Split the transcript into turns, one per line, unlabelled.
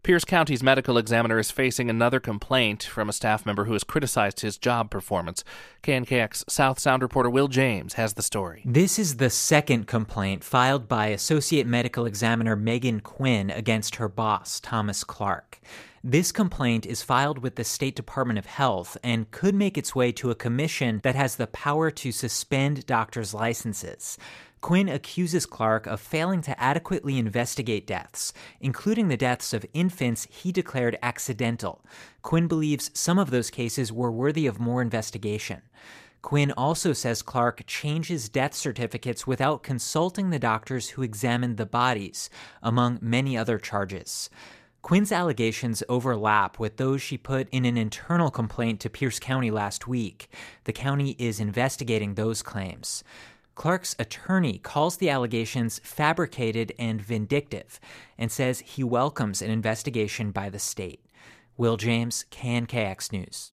Pierce County's medical examiner is facing another complaint from a staff member who has criticized his job performance. KNKX South Sound reporter Will James has the story.
This is the second complaint filed by Associate Medical Examiner Megan Quinn against her boss, Thomas Clark. This complaint is filed with the State Department of Health and could make its way to a commission that has the power to suspend doctors' licenses. Quinn accuses Clark of failing to adequately investigate deaths, including the deaths of infants he declared accidental. Quinn believes some of those cases were worthy of more investigation. Quinn also says Clark changes death certificates without consulting the doctors who examined the bodies, among many other charges. Quinn's allegations overlap with those she put in an internal complaint to Pierce County last week. The county is investigating those claims. Clark's attorney calls the allegations fabricated and vindictive and says he welcomes an investigation by the state. Will James, KNKX News.